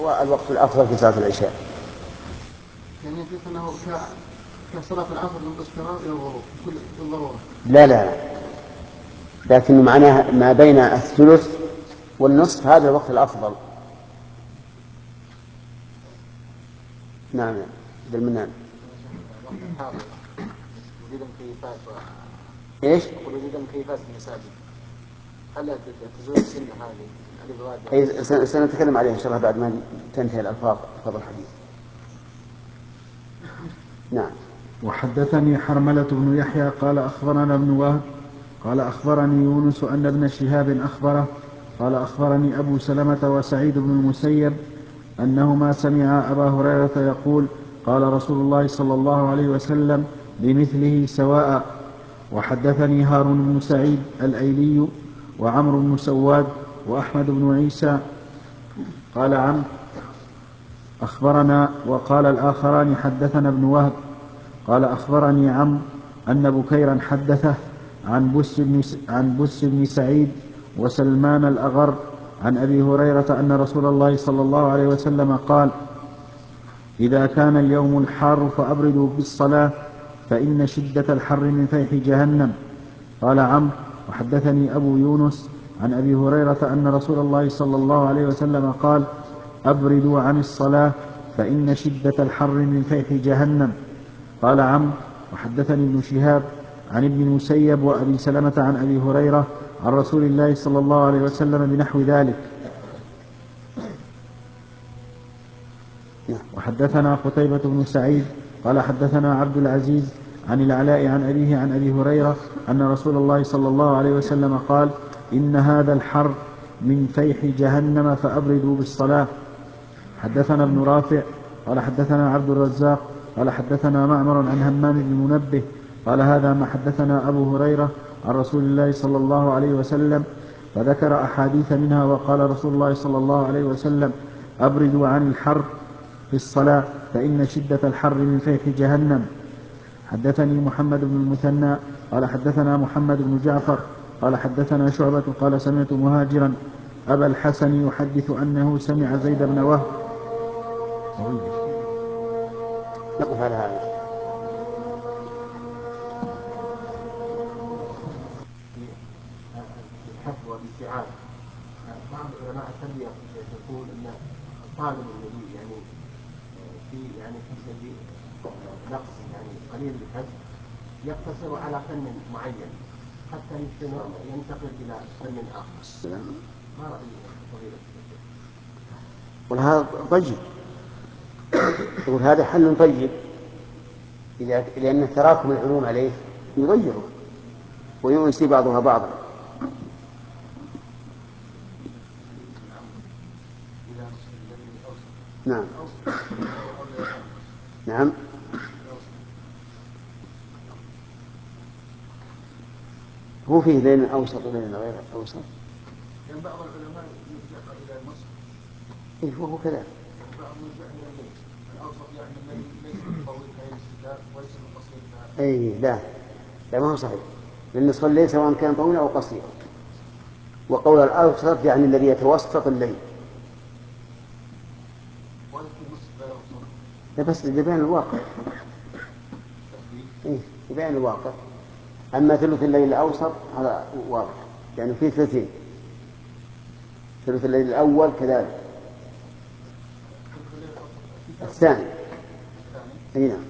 هو الوقت الأفضل في صلاة العشاء. يعني يجوز أنه كصلاة العصر من الاضطرار إلى الغروب بالضرورة. لا لكن معناها ما بين الثلث والنصف هذا الوقت الأفضل. نعم بالمنان. وجود مكيفات ايش؟ وجود مكيفات في المساجد هل تزول السنة هذه الإبراد؟ أي سنتكلم عليه إن شاء الله بعد ما تنتهي الألفاظ الحديث. نعم. وحدثني حرملة بن يحيى قال أخبرنا ابن وهب قال أخبرني يونس أن ابن شهاب أخبره قال أخبرني أبو سلمة وسعيد بن المسيب أنهما سمعا أبا هريرة يقول قال رسول الله صلى الله عليه وسلم بمثله سواء. وحدثني هارون بن سعيد الأيلي وعمرو بن سواد وأحمد بن عيسى قال عمرو أخبرنا وقال الآخران حدثنا ابن وهب قال أخبرني عمرو أن بكيرا حدثه عن بس بن سعيد وسلمان الأغر عن أبي هريرة أن رسول الله صلى الله عليه وسلم قال إذا كان اليوم الحار فأبردوا بالصلاة فإن شدة الحر من فيح جهنم. قال عمرو وحدثني أبو يونس عن أبي هريرة أن رسول الله صلى الله عليه وسلم قال أبردوا عن الصلاة فإن شدة الحر من فيح جهنم. قال عمرو وحدثني ابن شهاب عن ابن المسيب وأبي سلمة عن أبي هريرة عن رسول الله صلى الله عليه وسلم بنحو ذلك. وحدثنا قتيبة بن سعيد قال حدثنا عبد العزيز عن العلاء عن أبيه عن أبي هريرة أن رسول الله صلى الله عليه وسلم قال إن هذا الحر من فيح جهنم فأبردوا بالصلاة. حدثنا ابن رافع قال حدثنا عبد الرزاق قال حدثنا معمر عن همام بن منبه قال هذا ما حدثنا أبو هريرة عن رسول الله صلى الله عليه وسلم فذكر أحاديث منها وقال رسول الله صلى الله عليه وسلم أبردوا عن الحر في الصلاة فإن شدة الحر من فيح جهنم. حدثني محمد بن المثنى قال حدثنا محمد بن جعفر قال حدثنا شعبة قال سمعت مهاجرا أبا الحسن يحدث أنه سمع زيد بن وهب. نقف على هذا. الحفظ والابتعاد. بعض علماء التربية يقول أن الطالب الذي في سبيل نقص قليل بالحفظ يقتصر على فن معين حتى ينتقل إلى فن آخر. ما رأي فضيلة الشيخ؟ وهذا طيب. يقول هذا حل طيب لأن تراكم العلوم عليه يغيره ويؤنسي بعضها بعضا. نعم نعم. هو فيه ليل أوسط وليل غير أوسط. يعني بعض العلماء يرجع إلى النصف. إيه هو كذلك. بعض يرجع إلى الليل الأوسط يعني الليل ليس بالطويل كليل الشتاء وليس بالقصير. أي لا ما هو صحيح. لأن نصف الليل سواء كان طويلا أو قصيرا. وقول الأوسط يعني الذي يتوسط الليل. لا بس لبيان الواقع. إيه لبيان الواقع. أما ثلث الليل الأوسط هذا واضح يعني فيه ثلثين. ثلث الليل الأول كذلك. الثاني. أي نعم.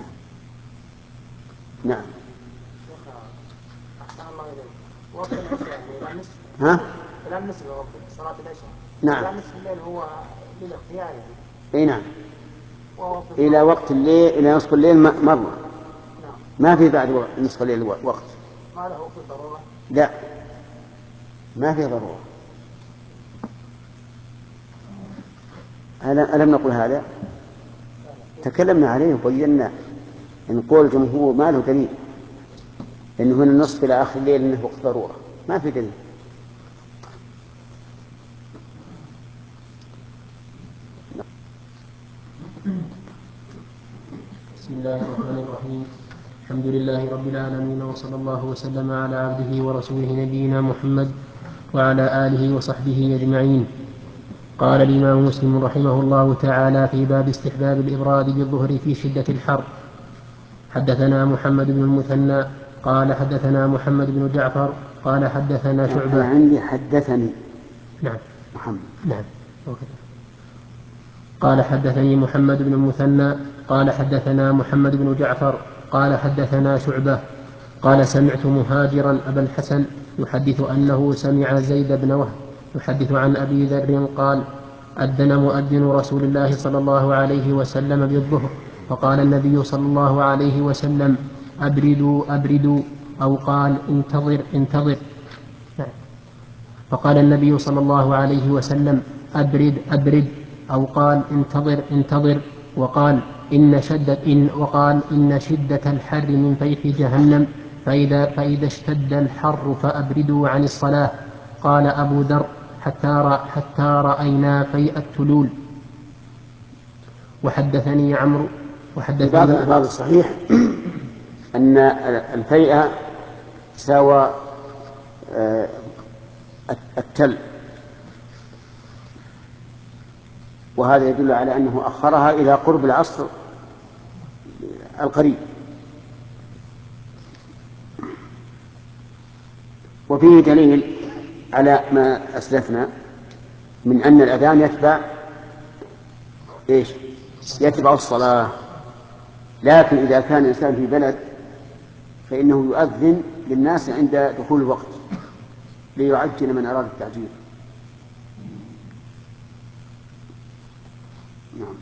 نعم. وقت العشاء إلى نصف. ها؟ إلى نصف وقت صلاة العشاء. نعم. إلى نصف الليل هو للاختيار يعني. أي نعم. إلى وقت الليل إلى نصف الليل مرة. نعم. ما في بعد نصف الليل وقت. ما له في ضرورة. لا ما في ضرورة. ألم نقل هذا؟ تكلمنا عليه وبينا إن قول الجمهور ما له دليل إنه من النصف إلى آخر الليل إنه وقت ضرورة ما في دليل. بسم الله الرحمن الرحيم. الحمد لله رب العالمين وصلى الله وسلم على عبده ورسوله نبينا محمد وعلى آله وصحبه أجمعين. قال الإمام مسلم رحمه الله تعالى في باب استحباب الإبراد بالظهر في شدة الحر. حدثنا محمد بن المثنى قال حدثنا محمد بن جعفر قال حدثنا شعبة. عندي حدثني. نعم محمد. نعم. قال حدثني محمد بن المثنى قال حدثنا محمد بن جعفر قال حدثنا شعبة قال سمعت مهاجرا أبا الحسن يحدث أنه سمع زيد بن وهب يحدث عن أبي ذر قال أذن مؤذن رسول الله صلى الله عليه وسلم بالظهر فقال النبي صلى الله عليه وسلم أبردوا أبردوا أو قال انتظر انتظر. فقال النبي صلى الله عليه وسلم أبرد أبرد أو قال انتظر انتظر وقال إن شدة الحر من فيح جهنم فإذا اشتد الحر فأبردوا عن الصلاة. قال أبو ذر حتى رأينا فيء التلول. وحدثني عمرو بعض الألفاظ الصحيح أن الفيء ساوى التل، وهذا يدل على أنه أخرها إلى قرب العصر القريب. وفيه دليل على ما أسلفنا من أن الأذان يتبع الصلاة، لكن إذا كان الإنسان في بلد فإنه يؤذن للناس عند دخول الوقت ليعجل من أراد التعجيل. نعم.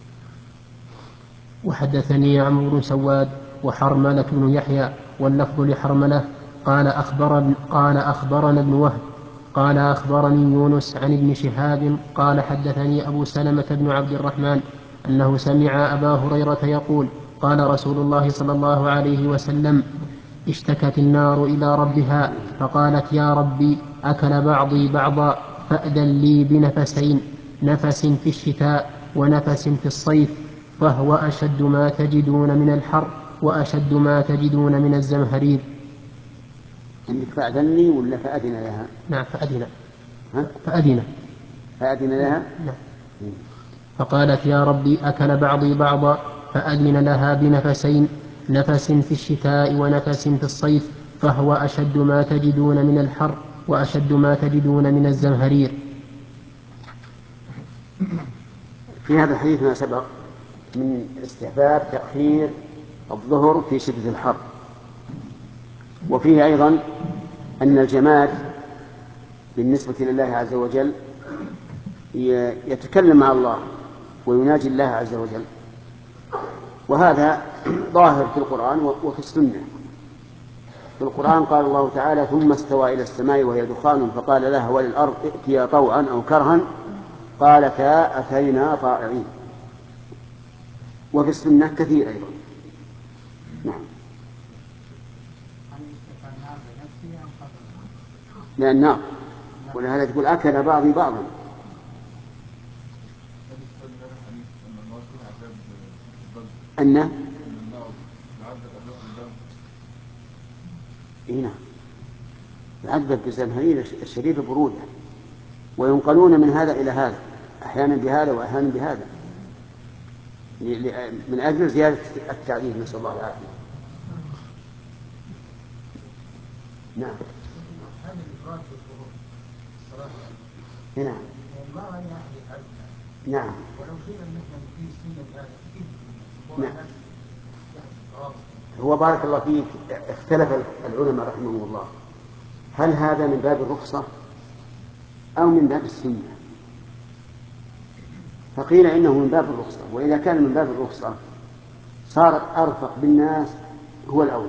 وحدثني عمرو بن سواد وحرملة بن يحيى واللفظ لحرملة قال أخبرنا ابن وهب قال أخبرني يونس عن ابن شهاب قال حدثني أبو سلمة بن عبد الرحمن أنه سمع أبا هريرة يقول قال رسول الله صلى الله عليه وسلم اشتكت النار إلى ربها فقالت يا ربي أكل بعضي بعضا فأذن لي بنفسين، نفس في الشتاء ونفس في الصيف، فهو أشد ما تجدون من الحر وأشد ما تجدون من الزمهرير. عندك فأذن لي ولا فأذن لها؟ نعم فأذن. فأذن لها؟ نعم. فقالت يا ربي أكل بعضي بعضا فأذن لها بنفسين، نفس في الشتاء ونفس في الصيف، فهو أشد ما تجدون من الحر وأشد ما تجدون من الزمهرير. في هذا الحديث ما سبق من استحباب تأخير الظهر في شدة الحر، وفيه أيضا أن الجماد بالنسبة لله عز وجل يتكلم مع الله ويناجي الله عز وجل، وهذا ظاهر في القرآن وفي السنة. في القرآن قال الله تعالى ثم استوى إلى السماء وهي دخان فقال لها وللأرض ائتيا طوعا أو كرها قالتا أتينا طائعين. وفي السنة كثير أيضا. نعم. لأن النار ولهذا تقول أكل بعضي بعضا. أن هنا يعذب بالزمهرير الشديد برودة، وينقلون من هذا إلى هذا، أحيانا بهذا وأحيانا بهذا، من أجل زيادة التعذيب، نسأل الله العافية. نعم. نعم. نعم. نعم. هو بارك الله فيك اختلف العلماء رحمهم الله هل هذا من باب الرخصة أو من باب السنة؟ فقيل إنه من باب الرخصة، وإذا كان من باب الرخصة صار أرفق بالناس هو الأولى،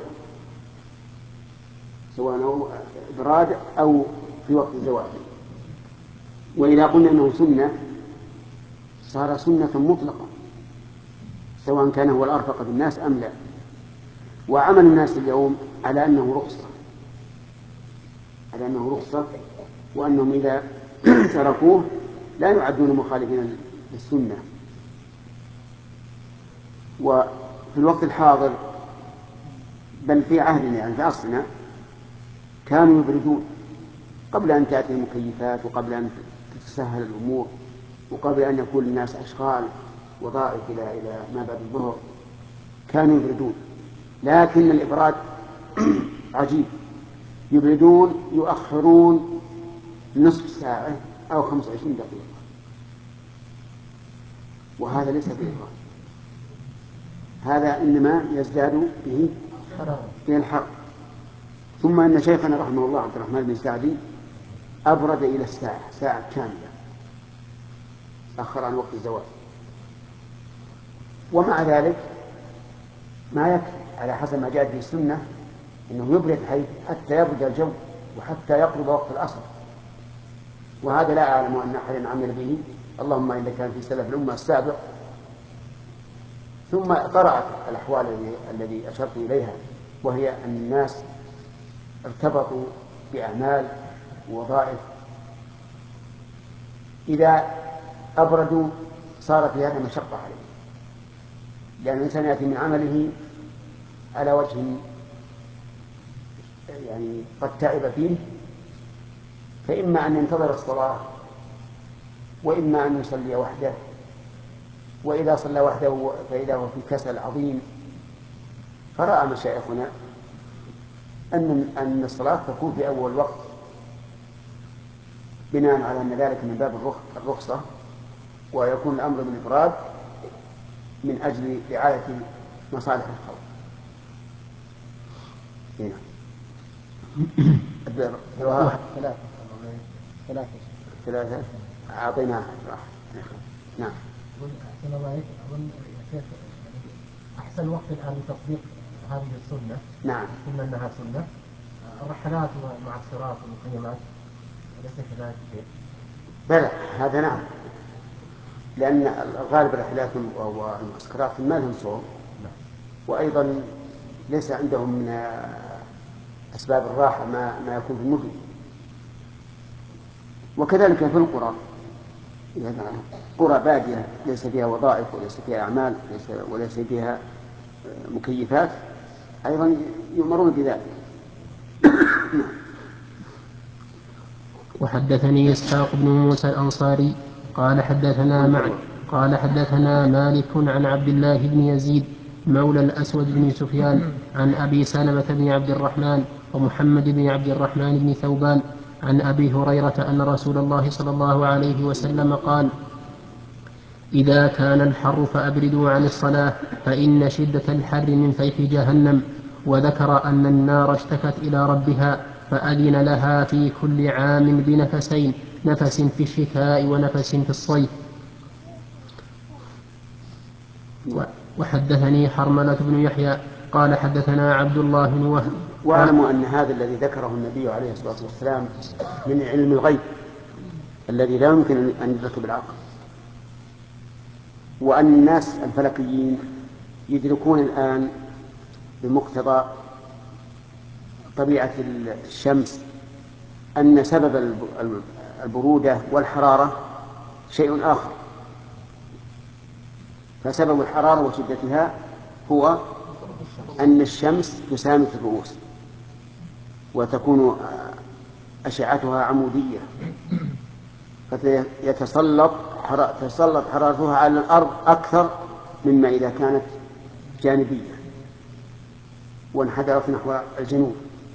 سواء إبراد أو في وقت الزواج. وإذا قلنا إنه سنة صار سنة مطلقة سواء كان هو الأرفق بالناس أم لا. وعمل الناس اليوم على أنه رخصة وأنهم إذا تركوه لا يعدون مخالفين للسنة. وفي الوقت الحاضر بل في عهدنا يعني في عصرنا كانوا يبردون قبل أن تأتي المكيفات وقبل أن تتسهل الأمور، وقبل أن يكون للناس أشغال وظائف إلى ما بعد الظهر كانوا يبردون، لكن الإبراد عجيب، يبردون يؤخرون نصف ساعة أو 25 دقيقة، وهذا ليس بإبراد، هذا إنما يزداد به الحر. ثم أن شيخنا رحمه الله عبد الرحمن بن سعدي أبرد إلى الساعة، ساعة كاملة، أخر عن وقت الزواج، ومع ذلك ما يكفي، على حسب ما جاءت في السنة إنه يبرد حتى يبرد الجو وحتى يقرب وقت العصر، وهذا لا أعلم أن أحدا عمل به، اللهم إلا كان في سلف الأمة السابق. ثم طرأت الأحوال الذي أشرت إليها، وهي أن الناس ارتبطوا بأعمال ووظائف، إذا أبردوا صار في هذا مشقة عليه، لأن الإنسان يأتي من عمله على وجه يعني قد تعب فيه، فإما أن ينتظر الصلاة وإما أن يصلي وحده، وإذا صلى وحده فإذا هو في كسل عظيم. فرأى مشايخنا أن الصلاة تكون في أول وقت، بناء على أن ذلك من باب الرخصة، ويكون الأمر بالإفراد من أجل رعاية مصالح الخلق. ثلاثة أعطيناها راح. نعم. أحسن الله أظن شيخ أحسن وقت الآن لتطبيق هذه السنة. نعم. ثم أنها سنة الرحلات والمعسكرات والمخيمات، أليس كذلك؟ بلى هذا نعم، لأن الغالب الرحلات والمعسكرات ما لهم صوم، وأيضا ليس عندهم من أسباب الراحة ما يكون في المدن. وكذلك في القرى، قرى بادية ليس فيها وظائف وليس فيها أعمال وليس فيها مكيفات، أيضا يؤمرون بذلك. وحدثني إسحاق بن موسى الأنصاري قال حدثنا مالك عن عبد الله بن يزيد مولى الأسود بن سفيان عن أبي سلمة بن عبد الرحمن ومحمد بن عبد الرحمن بن ثوبان عن أبي هريرة أن رسول الله صلى الله عليه وسلم قال: إذا كان الحر فأبردوا عن الصلاة فإن شدة الحر من فيح جهنم. وذكر أن النار اشتكت إلى ربها فأذن لها في كل عام بنفسين، نفس في الشتاء ونفس في الصيف. وحدثني حرملة بن يحيى قال حدثنا عبد الله بن وهب. واعلموا أن هذا الذي ذكره النبي عليه الصلاة والسلام من علم الغيب الذي لا يمكن أن يدرك بالعقل، وأن الناس الفلكيين يدركون الآن بمقتضى طبيعة الشمس أن سبب البرودة والحرارة شيء آخر، فسبب الحرارة وشدتها هو أن الشمس تسامك الرؤوس وتكون أشعتها عمودية، فتتسلط حرارتها على الأرض أكثر مما إذا كانت جانبية وانحدرت نحو الجنوب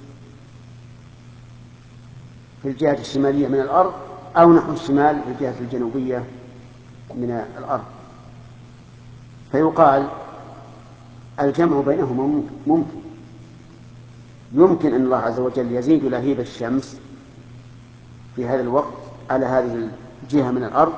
في الجهة الشمالية من الأرض، أو نحو الشمال في الجهة الجنوبية من الأرض. فيقال الجمع بينهما يمكن أن الله عز وجل يزيد لهيب الشمس في هذا الوقت على هذه الجهة من الأرض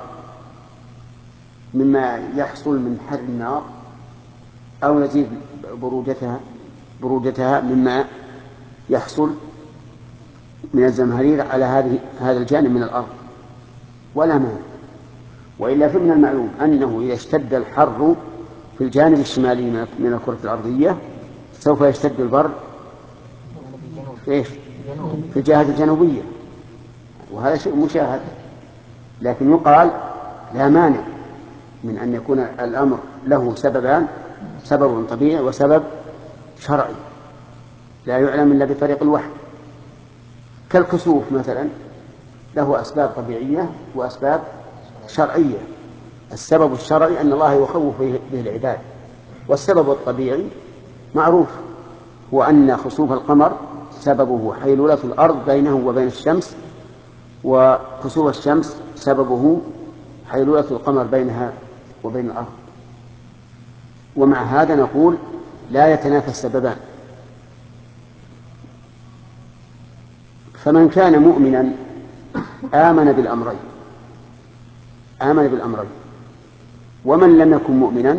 مما يحصل من حر النار، أو يزيد برودتها مما يحصل من الزمهرير على هذا الجانب من الأرض، ولا مانع. وإلا فمن المعلوم أنه إذا اشتد الحر في الجانب الشمالي من الكرة الأرضية سوف يشتد البرد في الجهة الجنوبية، وهذا شيء مشاهد. لكن يقال لا مانع من أن يكون الأمر له سببان، سبب طبيعي وسبب شرعي لا يعلم إلا بطريق الوحي، كالكسوف مثلا له أسباب طبيعية وأسباب شرعية. السبب الشرعي أن الله يخوف به العباد، والسبب الطبيعي معروف، هو أن خسوف القمر سببه حيلولة الأرض بينه وبين الشمس، وكسوف الشمس سببه حيلولة القمر بينها وبين الأرض. ومع هذا نقول لا يتنافى السببان. فمن كان مؤمنا آمن بالأمرين، ومن لم يكن مؤمنا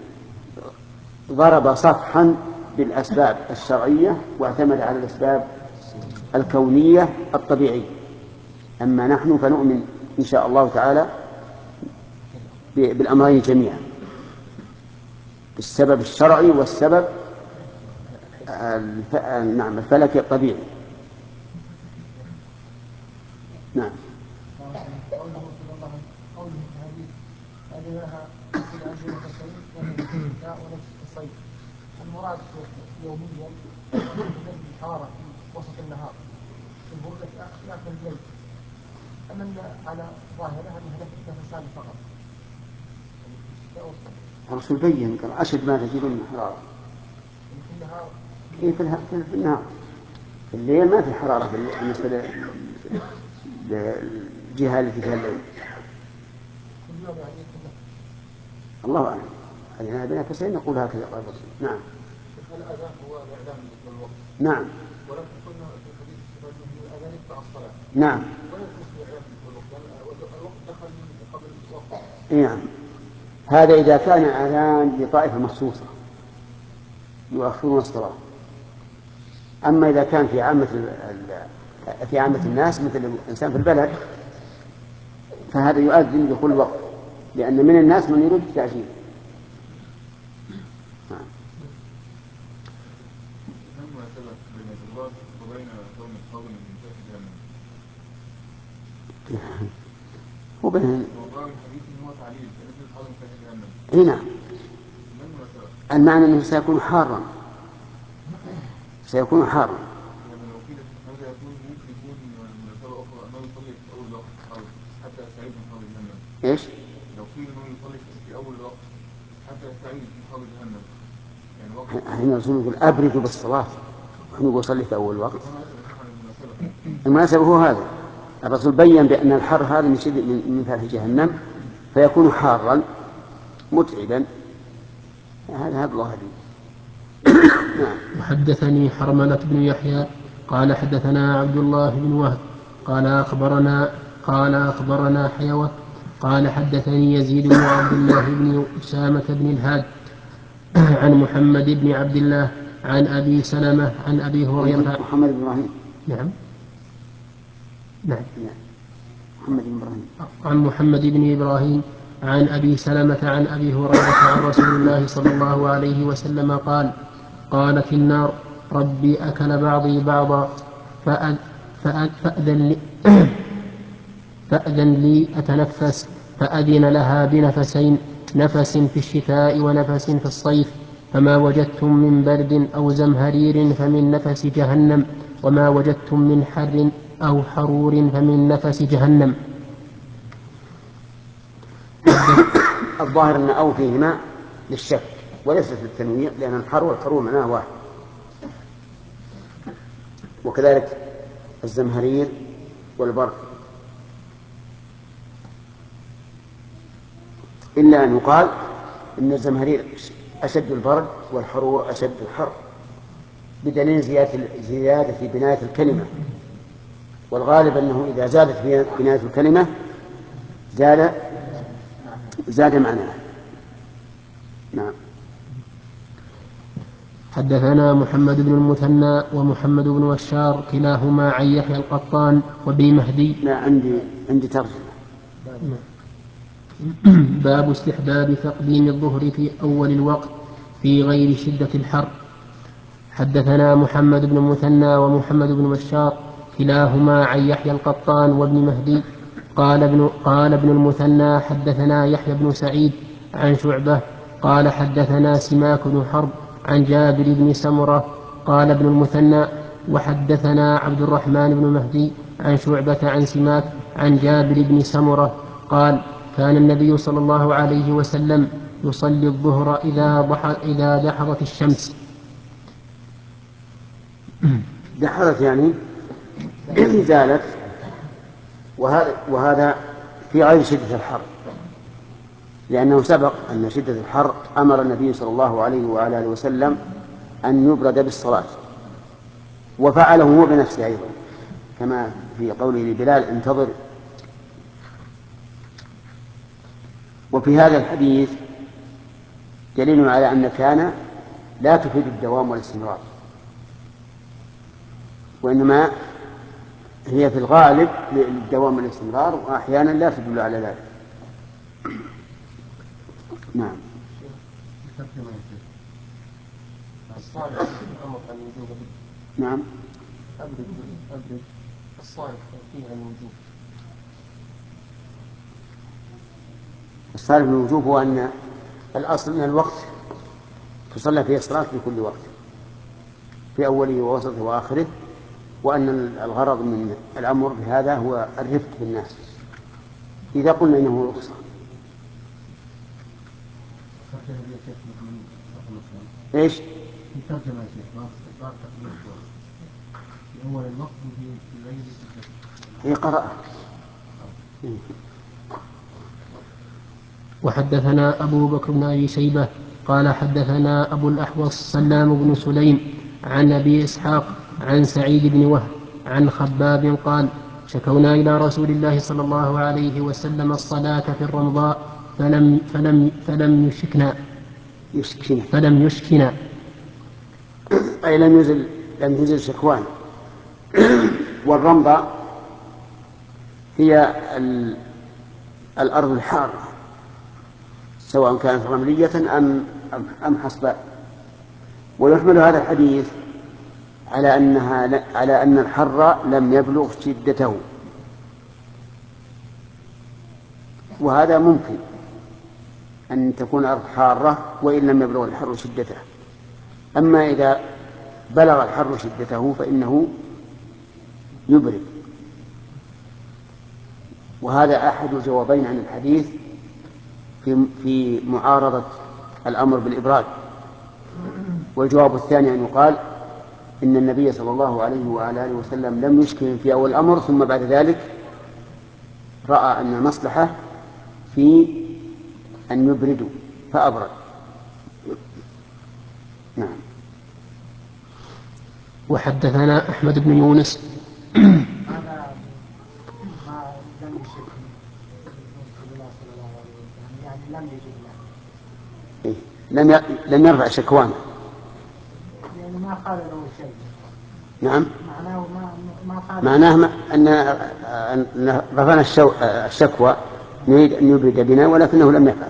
ضرب صفحا بالأسباب الشرعية واعتمد على الأسباب الكونية الطبيعية. أما نحن فنؤمن إن شاء الله تعالى بالأمرين جميعا، بالسبب الشرعي والسبب الفلكي الطبيعي. نعم. المراد يوميا الحرارة في وسط النهار البردة في آخر الليل، أما على ظاهرها أنها نفسان فقط. الرسول بين قال أشد ما تجدون من حرارة في النهار. في الليل ما في حرارة بالنسبة للجهة التي فيها الليل. الله أعلم. هذه بين كسرين نقول هكذا قال الرسول. نعم. الأذان هو الإعلام بالوقت. نعم. ولكن قلنا في الحديث الأذان يقطع الصلاة. نعم. الوقت دخل قبل الوقت. نعم. هذا إذا كان أذان لطائفة مخصوصة يؤخرون الصلاة. أما إذا كان في عامة الناس مثل الإنسان في البلد فهذا يؤذن بكل وقت، لأن من الناس من يريد التعجيل. وبين هنا المعنى أنه سيكون حارا إيش؟ لو قيل انه يصلي في اول الوقت حتى يستعيد من حول جهنم يعني هنا الرسول يقول أبردوا بالصلاة، ونحن نقول صلي في أول الوقت. المناسبة هو هذا، الرسول بين بأن الحر هذا من فتح جهنم فيكون حارا متعبا. هذا الله أعلم. وحدثني حرملة بن يحيى قال حدثنا عبد الله بن وهب قال أخبرنا حيوة قال حدثني يزيد بن عبد الله بن أسامة بن الهاد عن محمد بن عبد الله عن أبي سلمة عن أبي هريرة. محمد بن إبراهيم. نعم. محمد بن إبراهيم. عن محمد بن إبراهيم عن أبي سلمة عن أبي هريرة عن رسول الله صلى الله عليه وسلم قال: قالت النار: ربي أكل بعضي بعضا فأذن لي أتنفس، فأذن لها بنفسين، نفس في الشتاء ونفس في الصيف، فما وجدتم من برد أو زمهرير فمن نفس جهنم، وما وجدتم من حر أو حرور فمن نفس جهنم. الظاهر أن أو فيهما للشك وليست للتنويع، لأن الحر والحرور معناه واحد. وكذلك الزمهرير والبرد، إلا أن يقال إن الزمهرير أشد البرد والحرور أشد الحر، بدليل زيادة في بناية الكلمة، والغالب أنه إذا زادت في بناية الكلمة زاد معناه. نعم. حدثنا محمد بن المثنى ومحمد بن بشار كلاهما عن يحيى القطان وابن مهدي. لا، عندي ترجمة. باب استحباب تقديم الظهر في أول الوقت في غير شدة الحر. حدثنا محمد بن المثنى ومحمد بن بشار كلاهما عن يحيى القطان وابن مهدي. قال ابن المثنى حدثنا يحيى بن سعيد عن شعبة قال حدثنا سماك بن حرب عن جابر بن سمرة. قال ابن المثنى: وحدثنا عبد الرحمن بن مهدي عن شعبة عن سماك عن جابر بن سمرة قال: كان النبي صلى الله عليه وسلم يصلي الظهر إذا دحضت الشمس. دحضت يعني زالت، وهذا في غير شدة الحر، لأنه سبق أن شدة الحر أمر النبي صلى الله عليه وعلى آله وسلم أن يبرد بالصلاة، وفعله هو بنفسه أيضا، كما في قوله لبلال انتظر. وفي هذا الحديث دليل على أن كان لا تفيد الدوام والاستمرار، وإنما هي في الغالب للدوام والاستمرار، وأحيانا لا تدل على ذلك. نعم. نعم. أبرد الصالح فيها الوجوب. الصالح من الوجوب هو أن الأصل أن الوقت تصلى فيه الصلاة في كل وقت، في أوله ووسطه وآخره، وأن الغرض من الأمر بهذا هو الرفق بالناس إذا قلنا إنه رخصة. إيش؟ في ترجمة يا شيخ باستقرار تقدير في أول الوقت في غير هي قراءة. وحدثنا أبو بكر بن أبي شيبة قال حدثنا أبو الأحوص سلام بن سليم عن أبي إسحاق عن سعيد بن وهب عن خباب قال شكونا إلى رسول الله صلى الله عليه وسلم الصلاة في الرمضاء فلم يشكنا أي لم يزل شكوان. والرمضة هي الأرض الحارة، سواء كانت رملية أم حصباء. ويحمل هذا الحديث على أن الحر لم يبلغ شدته، وهذا ممكن أن تكون الأرض حارة وإن لم يبلغ الحر شدته. أما إذا بلغ الحر شدته فإنه يبرد، وهذا أحد الجوابين عن الحديث في معارضة الأمر بالإبراد. والجواب الثاني أن يقال إن النبي صلى الله عليه وعلى آله وسلم لم يشكهم في أول الأمر، ثم بعد ذلك رأى أن المصلحة في أن يبردوا فأبرد. نعم. وحدثنا أحمد بن يونس هذا ما لم يشك رسول الله صلى الله عليه وسلم، يعني لم يجب له، لم يرفع شكوان، يعني ما قال له شيء. نعم. معناه ما قال معناه أن رفعنا الشكوى نريد أن يبرد بنا، ولكنه لم يفعل.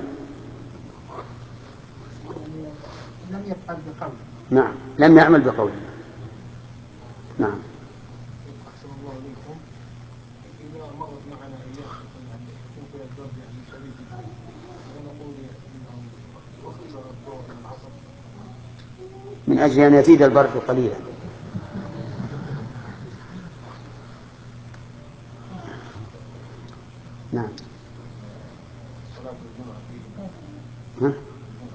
يعني لم يفعل بقوله. نعم، لم يعمل بقوله. نعم. أحسن الله إليكم. إذا مرت معنا أيام يكون فيها البرد يعني شديد جدا، ونقول إنه أخر الظهر من العصر من أجل أن يزيد البرد قليلا. نعم. صلاة الجمعة فيه.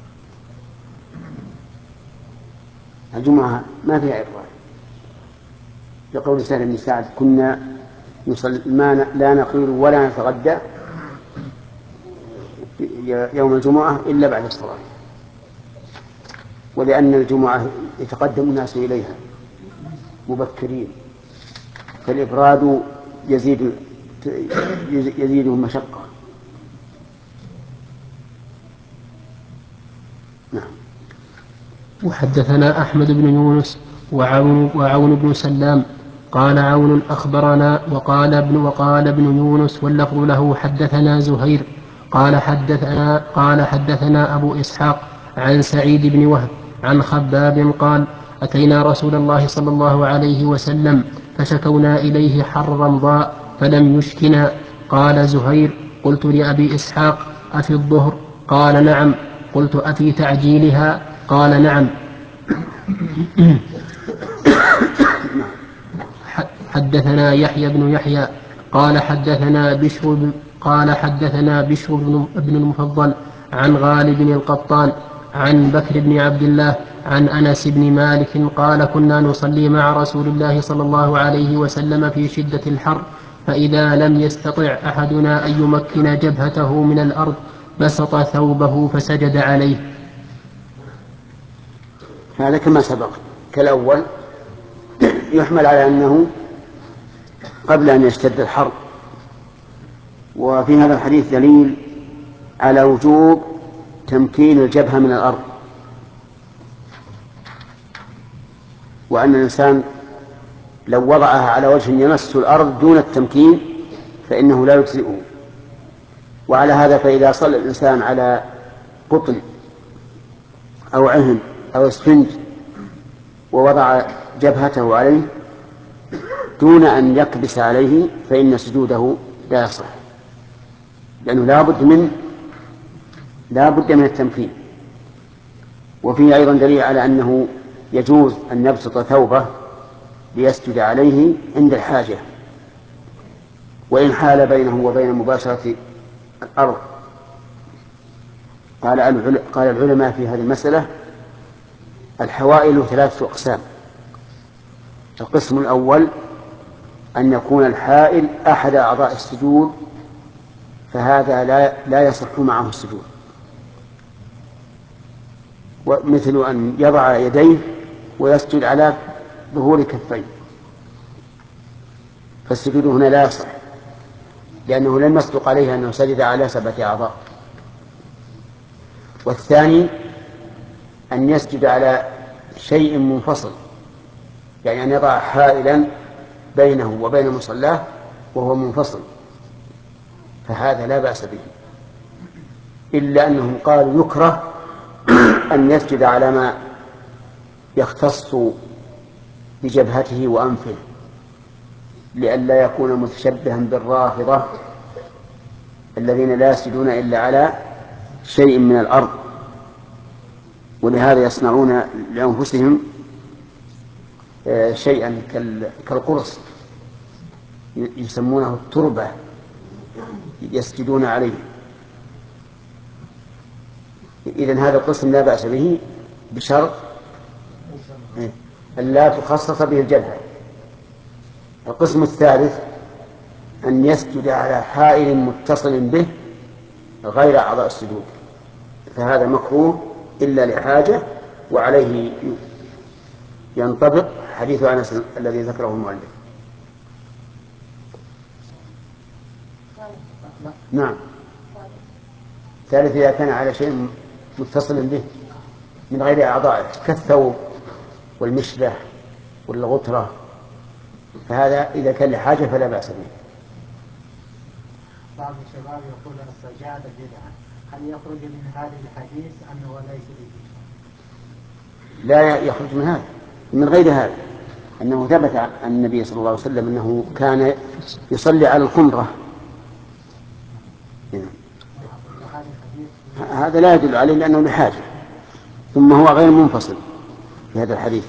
الجمعة ما فيها إفطار، لقول سهل بن سعد كنا لا نقيل ولا نتغدى يوم الجمعة إلا بعد الصلاة، ولأن الجمعة يتقدم الناس إليها مبكرين، فالإبراد يزيدهم مشقة. نعم. وحدثنا أحمد بن يونس وعون بن سلام قال عون أخبرنا وقال ابن يونس واللفظ له حدثنا زهير قال حدثنا أبو إسحاق عن سعيد بن وهب عن خباب قال أتينا رسول الله صلى الله عليه وسلم فشكونا إليه حر رمضاء فلم يشكنا. قال زهير قلت لأبي إسحاق أفي الظهر؟ قال نعم. قلت أفي تعجيلها؟ قال نعم. حدثنا يحيى بن يحيى قال حدثنا قال حدثنا بشر بن المفضل عن غالب القطان عن بكر بن عبد الله عن أنس بن مالك قال كنا نصلي مع رسول الله صلى الله عليه وسلم في شدة الحر فإذا لم يستطع أحدنا أن يمكن جبهته من الأرض بسط ثوبه فسجد عليه. هذا كما سبق كالأول، يحمل على أنه قبل أن يشتد الحر. وفي هذا الحديث دليل على وجوب تمكين الجبهة من الأرض، وأن الإنسان لو وضعها على وجه يمس الأرض دون التمكين فإنه لا يجزئه. وعلى هذا فإذا صلى الإنسان على قطن أو عهن أو اسفنج ووضع جبهته عليه دون أن يكبس عليه فإن سجوده لا يصح، لأنه لا بد من التمكين. وفيه أيضا دليل على أنه يجوز أن يبسط ثوبه ليسجد عليه عند الحاجة، وإن حال بينه وبين مباشرة الأرض. قال العلماء في هذه المسألة الحوائل 3 أقسام. القسم الأول أن يكون الحائل أحد أعضاء السجود، فهذا لا يصح معه السجود، ومثل أن يضع يديه ويسجد على ظهور كفيه، فالسجود هنا لا يصح، لأنه لم يصدق عليه أنه سجد على 7 أعضاء. والثاني أن يسجد على شيء منفصل، يعني أن يضع حائلا بينه وبين مصلاه وهو منفصل، فهذا لا بأس به، إلا أنهم قالوا يكره أن يسجد على ما يختص بجبهته وأنفه، لئلا يكون متشبها بالرافضة الذين لا يسجدون إلا على شيء من الأرض، ولهذا يصنعون لأنفسهم شيئا كالقرص يسمونه التربة يسجدون عليه. إذن هذا القسم لا بأس به بشرط أن لا تخصص به الجبهة. القسم الثالث أن يسجد على حائل متصل به غير أعضاء السجود، فهذا مكروه إلا لحاجة، وعليه ينطبق حديث أنس الذي ذكره المؤلف. نعم، ثالث إذا كان على شيء متصل به من غير أعضائه كالثوب والمشبه والغترة، فهذا إذا كان لحاجة فلا بأس به. بعض الشباب يقول السجادة بدعة، هل يخرج من هذا الحديث أنه ليس به؟ لا يخرج من هذا، من غير هذا، أنه ثبت عن النبي صلى الله عليه وسلم أنه كان يصلي على الخمرة. هذا لا يدل عليه لأنه لحاجة، ثم هو غير منفصل في هذا الحديث.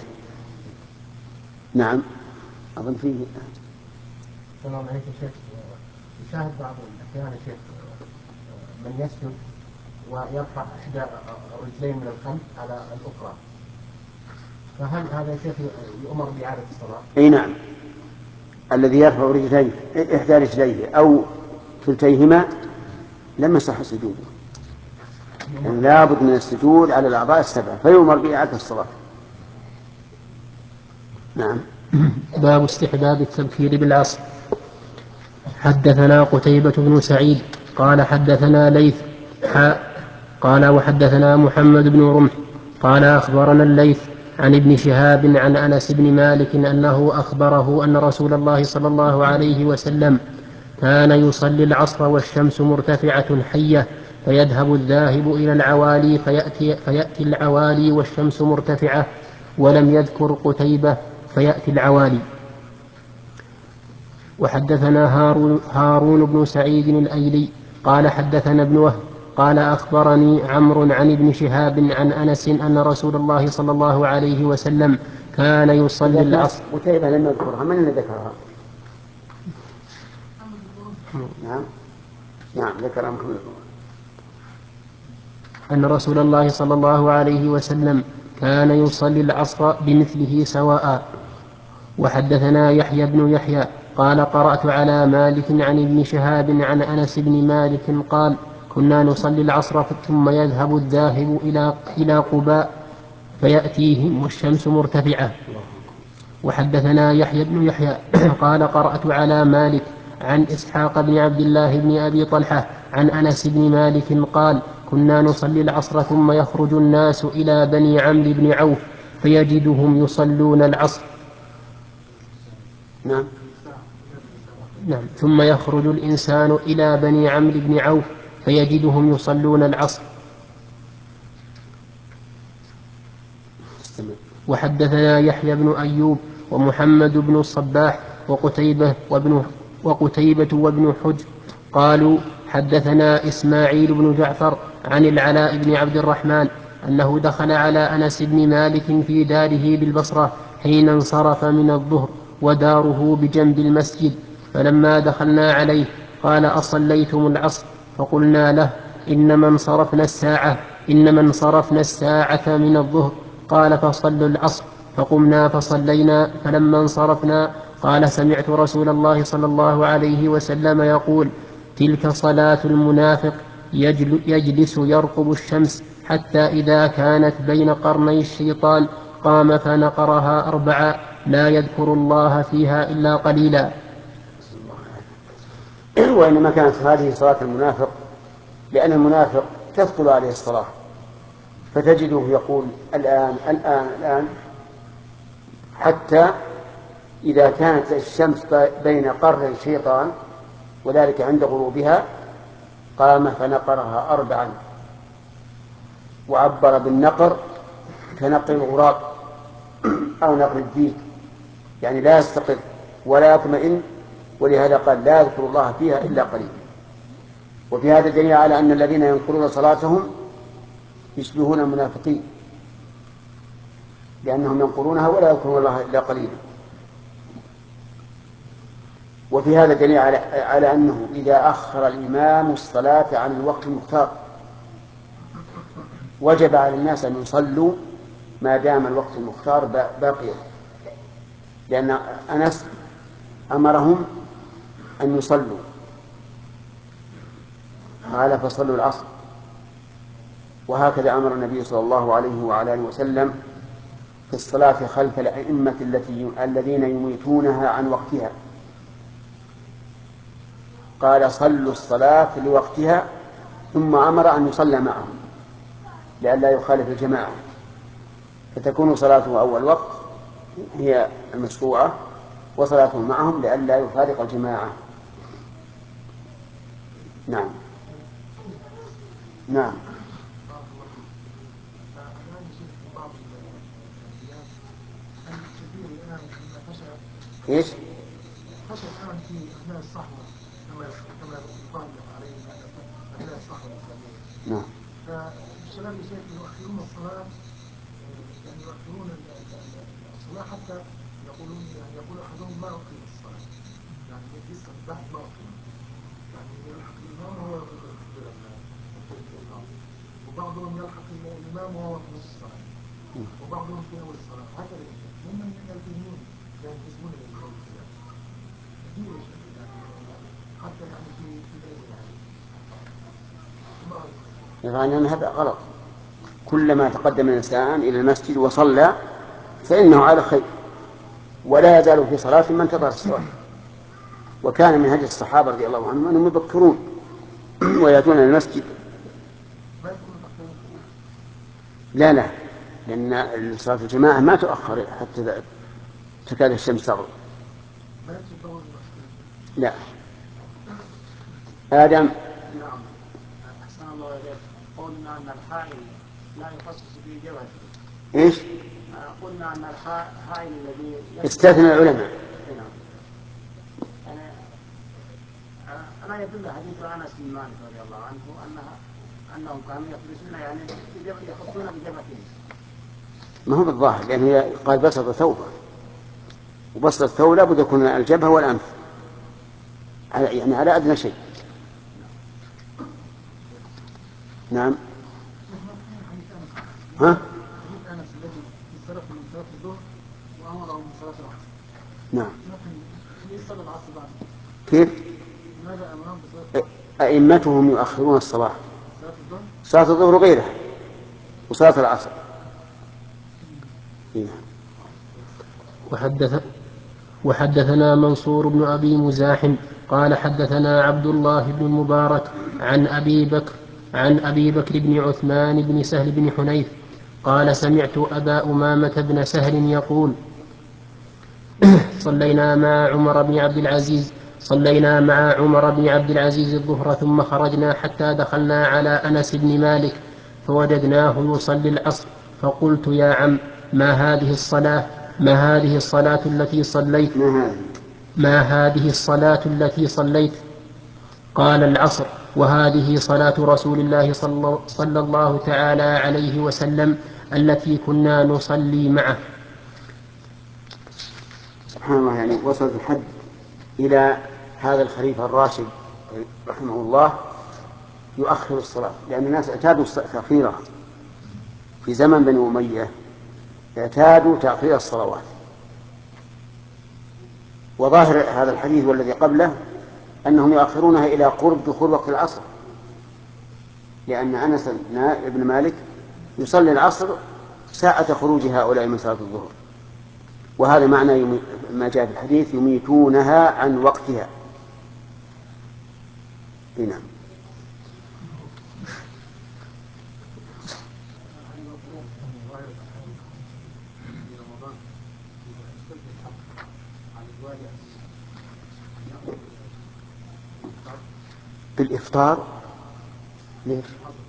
نعم، أظن فيه. السلام عليكم شيخ. يشاهد بعض الأحيان شيخ من يسجد ويرفع إحدى الرجلين من الخلف على الأخرى، فهل هذا شيخ يؤمر بإعادة الصلاة؟ أي نعم، الذي يرفع رجليه إحدى رجليه أو كلتيهما لم يصح سجوده، يعني لا بد من السجود على الأعضاء 7، فيؤمر بإعادة الصلاة. نعم. باب استحباب التبكير بالعصر. حدثنا قتيبة بن سعيد قال حدثنا ليث قال وحدثنا محمد بن رمح قال أخبرنا الليث عن ابن شهاب عن أنس بن مالك أنه أخبره أن رسول الله صلى الله عليه وسلم كان يصلي العصر والشمس مرتفعة حية، فيذهب الذاهب إلى العوالي فيأتي العوالي والشمس مرتفعة، ولم يذكر قتيبة فيأتي العوالي. وحدثنا هارون بن سعيد الأيلي قال حدثنا ابن وهب قال أخبرني عمرو عن ابن شهاب عن أنس أن رسول الله صلى الله عليه وسلم كان يصلي العصر. قتيبة لم يذكرها، من اللي ذكرها؟ نعم، نعم ذكر أن رسول الله صلى الله عليه وسلم كان يصلي العصر بمثله سواء. وحدثنا يحيى بن يحيى قال قرأت على مالك عن ابن شهاب عن أنس بن مالك قال كنا نصلي العصر ثم يذهب الذاهب إلى قباء فيأتيهم والشمس مرتفعة. وحدثنا يحيى بن يحيى قال قرأت على مالك عن إسحاق بن عبد الله بن أبي طلحة عن أنس بن مالك قال كنا نصلي العصر ثم يخرج الناس إلى بني عمرو بن عوف فيجدهم يصلون العصر. نعم ثم يخرج الإنسان إلى بني عمرو بن عوف فيجدهم يصلون العصر. وحدثنا يحيى بن أيوب ومحمد بن الصباح وقتيبة وابن حجر قالوا حدثنا إسماعيل بن جعفر عن العلاء بن عبد الرحمن أنه دخل على أنس بن مالك في داره بالبصرة حين انصرف من الظهر وداره بجنب المسجد، فلما دخلنا عليه قال أصليتم العصر؟ فقلنا له إنما انصرفنا الساعة من الظهر. قال فصلوا العصر. فقمنا فصلينا. فلما انصرفنا قال سمعت رسول الله صلى الله عليه وسلم يقول تلك صلاة المنافق يجلس يرقب الشمس حتى إذا كانت بين قرني الشيطان قام فنقرها 4 لا يذكر الله فيها إلا قليلا. وإنما كانت هذه صلاة المنافق لأن المنافق تثقل عليه الصلاة، فتجده يقول الآن الآن الآن حتى إذا كانت الشمس بين قرني الشيطان وذلك عند غروبها قام فنقرها 4. وعبر بالنقر كنقر الغراب أو نقر الديك، يعني لا يستقر ولا يطمئن، ولهذا قال لا يذكر الله فيها إلا قليلا. وفي هذا دليل على أن الذين ينقرون صلاتهم يشبهون المنافقين، لأنهم ينقرونها ولا يذكرون الله إلا قليلا. وفي هذا دليل على أنه إذا أخر الإمام الصلاة عن الوقت المختار وجب على الناس أن يصلوا ما دام الوقت المختار باقيا، لأن أنس أمرهم أن يصلوا، قال فصلوا العصر. وهكذا أمر النبي صلى الله عليه وعلى آله وسلم في الصلاة خلف الأئمة الذين يميتونها عن وقتها، قال صلوا الصلاة لوقتها، ثم أمر أن يصلى معهم لئلا يخالف الجماعة، فتكون صلاته أول وقت هي المشروعة وصلاته معهم لئلا يفارق الجماعة. نعم نعم. ايش؟ خشى الآن في أثناء الصحوة كما يقال عليه أثناء الصحوة الإسلامية. نعم. فالشباب يا شيخ يؤخرون الصلاة، يعني يؤخرون الصلاة حتى يقول أحدهم ما أقيم الصلاة، يعني لسه بعد ما أقيم، يعني يلحق الإمام وهو يكبر الإقامة، وبعضهم يلحق الإمام وهو في نصف الصلاة، وبعضهم في أول الصلاة، هكذا ممن يلتزمون يلتزمون بالقول كذا حتى يعني في يعني أن هذا غلط. كلما تقدم الإنسان إلى المسجد وصلى فإنه على خير، ولا يزال في صلاة من انتظر الصلاة. وكان من هدي الصحابة رضي الله عنهم أنهم يبكرون ويأتون إلى المسجد. لا لأن صلاة الجماعة ما تؤخر حتى تكاد الشمس تغرب. لا. آدم. نعم. أحسن الله إليك. قلنا أن الحائل لا يخصص به جبهته. إيش؟ قلنا أن الحائل الذي استثنى العلماء. يعني ألا يدل حديث أنس بن مالك رضي الله عنه أنهم كانوا يخلصون يعني يخصون بجبهتهم. ما هو بالظاهر، لأنه قال بسط ثوبه، وبسط الثوب لابد يكون الجبهة والأنف، يعني على أدنى شيء. نعم. ها؟ نعم. كيف؟ أئمتهم يؤخرون الصلاة، صلاة الظهر وغيرها وصلاة العصر. وحدثنا منصور بن أبي مزاحم قال حدثنا عبد الله بن المبارك عن أبي بكر بن عثمان بن سهل بن حنيف قال سمعت أبا أمامة بن سهل يقول صلينا مع عمر بن عبد العزيز الظهر ثم خرجنا حتى دخلنا على أنس بن مالك فوجدناه يصلي العصر فقلت يا عم ما هذه الصلاة التي صليت قال العصر وهذه صلاة رسول الله صلى الله تعالى عليه وسلم التي كنا نصلي معه. سبحان الله، يعني وصلت الحد إلى هذا الخليفة الراشد رحمه الله يؤخر الصلاة، لأن الناس اعتادوا تأخيرها في زمن بني أمية، اعتادوا تأخير الصلوات. وظاهر هذا الحديث والذي قبله أنهم يؤخرونها إلى قرب دخول وقت العصر، لأن أنس بن مالك يصلي العصر ساعة خروج هؤلاء من صلاة الظهر، وهذا معنى ما جاء في الحديث يميتونها عن وقتها. نعم. بالإفطار ليش؟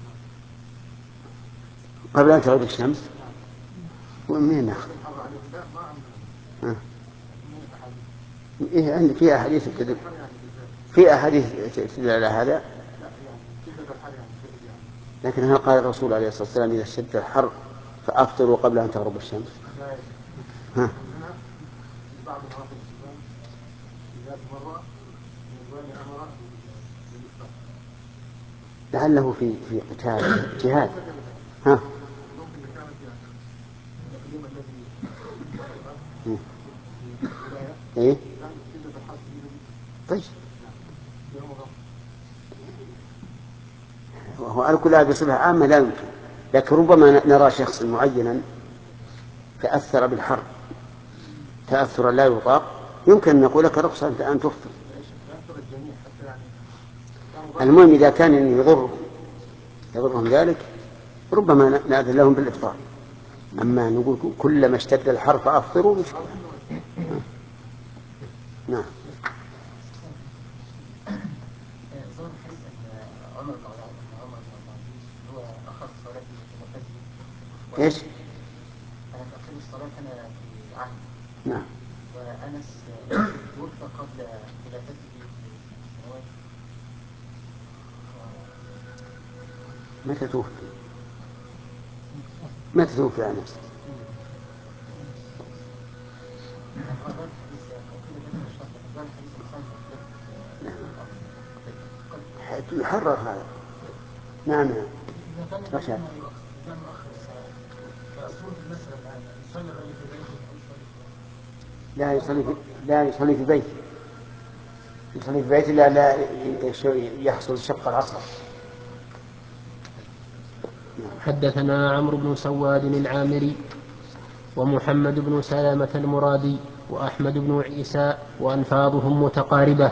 قبل أن تغرب الشمس؟ ومنين نأخذ؟ إيه عندي في أحاديث تدل، في أحاديث تدل على هذا، لكن هل قال الرسول عليه الصلاة والسلام إذا اشتد الحر فأفطروا قبل أن تغرب الشمس؟ ها؟ لعله في قتال جهاد. ها؟ إيه؟ طيب، وهو على كل هذه بصفة عامة لا يمكن، لكن ربما نرى شخص معينا تأثر بالحر تأثرا لا يطاق، يمكن أن نقول لك رخصة أن تفطر. المهم إذا كان يضرهم ذلك ربما نأذن لهم بالإفطار، أما نقول كلما اشتد الحر فأفطروا مشكلة. نعم. ايش؟ أنا تأخير الصلاة أنا في عهد. نعم. وأنس توفى قبل خلافته بسنوات. متى توفي؟ متى توفي أنس؟ يحرر هذا. نعم. رشاد. لا يصلي في بيته، يصلي في بيته لا يحصل شق العصر. حدثنا عمرو بن سواد العامري ومحمد بن سلامة المرادي وأحمد بن عيسى وألفاظهم متقاربة.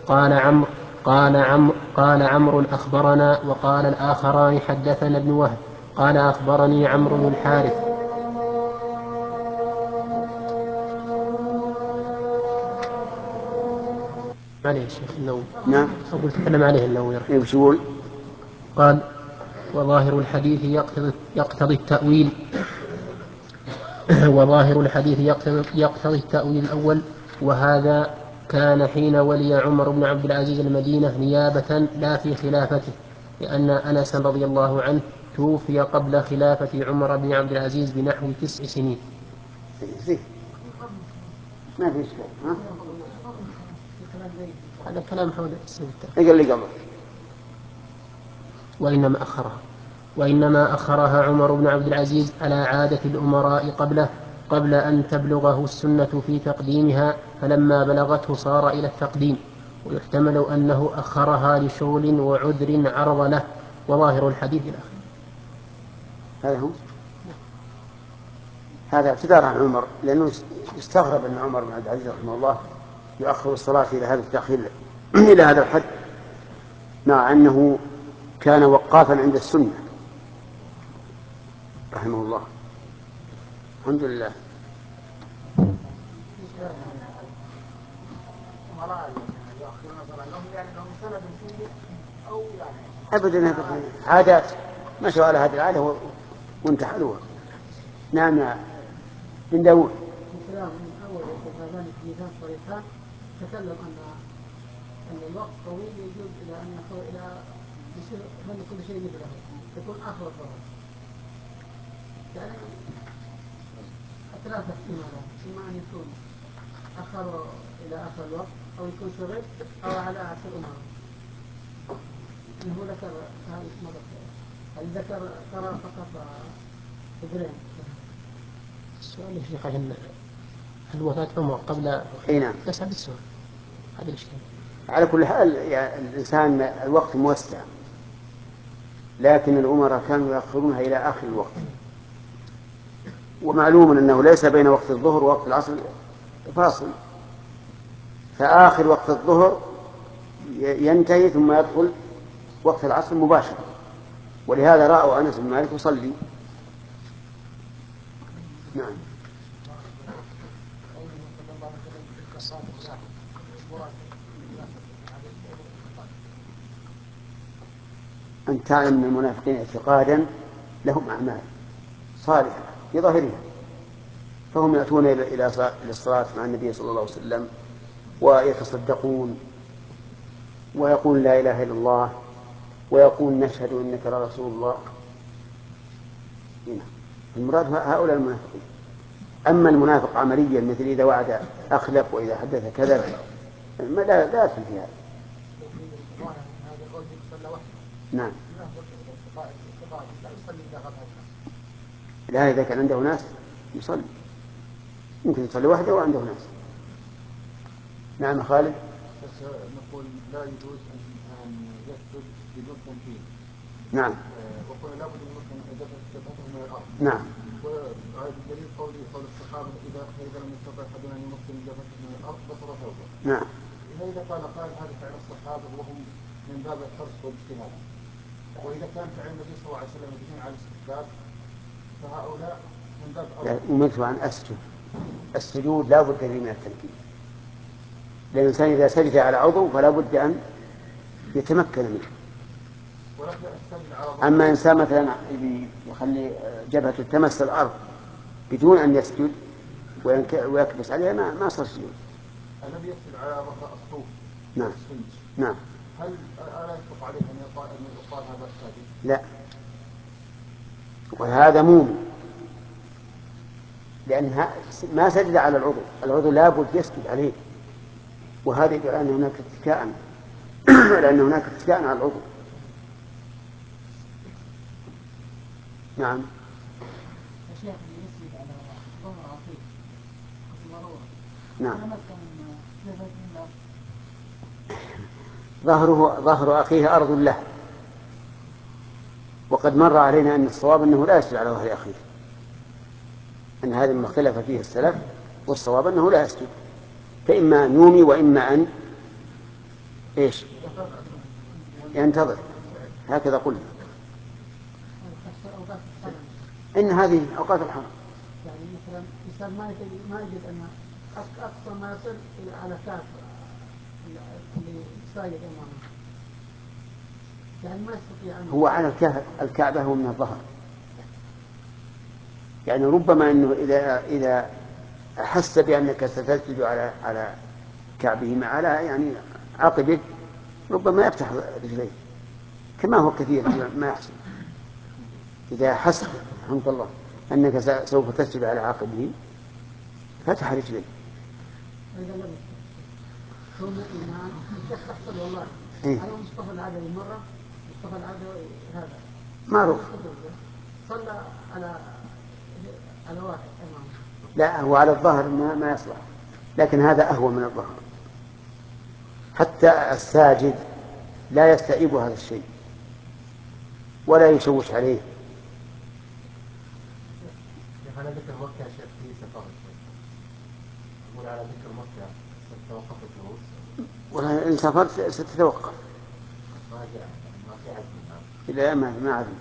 قال عمرو أخبرنا، وقال الآخران حدثنا ابن وهب قال أخبرني عمرو بن الحارث. عليه الشيخ النووي. نعم. أقول تكلم عليه النووي. قال وظاهر الحديث يقتضي التأويل يقتضي التأويل الأول، وهذا كان حين ولي عمر بن عبد العزيز المدينة نيابة لا في خلافته، لأن أنس رضي الله عنه توفي قبل خلافة عمر بن عبد العزيز بنحو 9 سنين. ما في إشكال. هذا كلام حول السنة اللي قبل وإنما أخرها. وإنما أخرها عمر بن عبد العزيز على عادة الأمراء قبله قبل أن تبلغه السنة في تقديمها، فلما بلغته صار إلى التقديم. ويحتمل أنه أخرها لشغل وعذر عرض له، وظاهر الحديث الأخير. هذا هو. هذا اعتذار عن عمر، لأنه يستغرب أن عمر بن عبد العزيز رحمه الله يؤخر الصلاة إلى هذا التأخير إلى هذا الحد، مع أنه كان وقافا عند السنة رحمه الله. الحمد لله. أبدا عادات مشوا على هذه العادة وانتحلوها. نعم يا بن داود. تكلم أن الوقت طويل يجوز إلى أن يخرج إلى يصير كل شيء مثله يكون آخر الظهر، يعني ثلاثة احتمالات: إما أن يكون أخر إلى آخر الوقت، أو يكون شغل، أو على عكس الأمر. إنه ذكر هذه مرة، هل ذكر ترى فقط إبراهيم؟ السؤال يا شيخ هل وفاة عمر قبل نعم تسعة بالسؤال هذا الإشكال. على كل حال يعني الإنسان الوقت موسع، لكن الأمراء كانوا يأخرونها إلى آخر الوقت، ومعلوم أنه ليس بين وقت الظهر ووقت العصر فاصل، فآخر وقت الظهر ينتهي ثم يدخل وقت العصر مباشرة، ولهذا رأوا أنس بن مالك يصلي. نعم. أن تعلم من المنافقين اعتقادا لهم أعمال صالحة في ظاهرها، فهم يأتون إلى الصلاة مع النبي صلى الله عليه وسلم ويتصدقون ويقول لا إله إلا الله ويقول نشهد إنك لرسول الله. المراد هؤلاء المنافقين. أما المنافق عمليا مثل إذا وعد أخلف وإذا حدث كذب لا يدخل في هذا. نعم. لا، إذا كان عنده ناس يصلي، يمكن يصلي وحده وعنده ناس. نعم خالد. نقول لا يجوز أن يسجد بدون تمكين. نعم. وقلنا لابد أن يمكن جبهته من الأرض. نعم. والدليل قول الصحابة إذا لم يستطع أحدنا أن يمكن جبهته من الأرض بصر ثوبه. نعم. إذا قال هذا فعل الصحابة وهم من باب الحرص والاجتهاد، وإذا كان فعل النبي صلى الله عليه وسلم يدين على الاستحباب فهؤلاء من باب أولى. أمرت أن أسجد. السجود لا بد فيه من التمكين، لأن الإنسان إذا سجد على عضو فلا بد أن يتمكن منه. أما إنسان مثلا يخلي جبهته تمس الأرض بدون أن يسجد ويكبس عليها ما صار سجود. الذي يسجد على ظهر الصوف. نعم. نعم. هل ألا يطلق عليه أن يقال هذا الساجد؟ لا، وهذا مومن، لأن ما سجد على العضو لابد يسجد عليه، وهذا يدل أن هناك اتكاء لأن هناك اتكاء على العضو. نعم. نعم. ظهر أخيه أرض له، وقد مر علينا أن الصواب أنه لا يسجد على ظهر أخيه، أن هذا ما اختلف فيه السلف، والصواب أنه لا يسجد، فإما أن يومي وإما أن ينتظر. هكذا قلنا إن هذه أوقات الحرم. يعني مثلا الإنسان ما يجد أن أقصى ما يصل على كعب اللي سايق أمامه، يعني ما يستطيع أن هو على الكعبة هو من الظهر، يعني ربما أنه إذا أحس بأنك ستسجد على كعبه على يعني عقبه، ربما يفتح رجليه كما هو كثير ما يحصل. إذا حس رحمة الله أنك سوف تسجد على عقبه فتح رجليه. والله على مصطفى العدوي مرة، مصطفى العدوي هذا معروف. صلى على واحد أمامه. لا، هو على الظهر ما يصلح، لكن هذا أهون من الظهر. حتى الساجد لا يستعيب هذا الشيء ولا يشوش عليه. على ذكر مكة شيخ في سفر، أقول على ذكر مكة ستتوقف الفلوس؟ والله إن سافرت ستتوقف. ما في عزم. لا، ما عزم.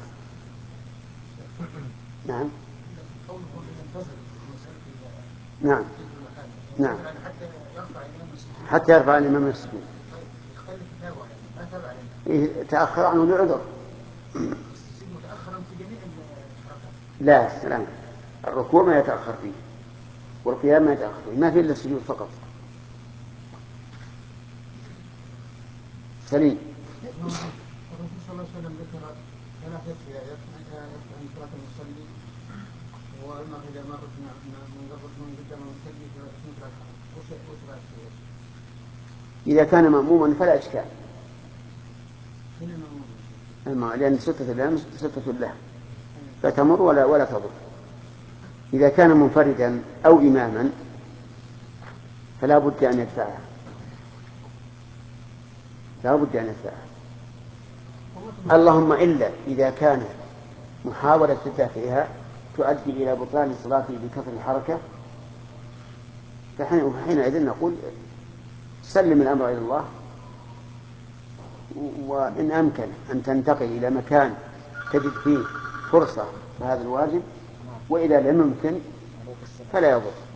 نعم. نعم. نعم. حتى يرفع الإمام من السجود. تأخر عنه لعذر. لا، سلام. الركوع ما يتأخر فيه والقيام ما يتأخر فيه، ما في إلا السجود فقط. سليم. الرسول صلى الله عليه وسلم ذكر ثلاث أشياء: عن صلاة المصلي، وأمر إذا مرت من قدام المصلي فيترك وش. إذا كان مأموما فلا إشكال، هنا لأن ستة الإمام ستة له فتمر ولا تضر. إذا كان منفردا أو إماما فلا بد أن يدفعها، لا بد أن يدفعها. اللهم إلا إذا كان محاولة دفعها تؤدي إلى بطلان صلاته بكثرة الحركة، فحينئذ نقول سلم الأمر إلى الله، وإن أمكن أن تنتقل إلى مكان تجد فيه فرصة لهذا الواجب، وإذا لم يمكن فلا يضر.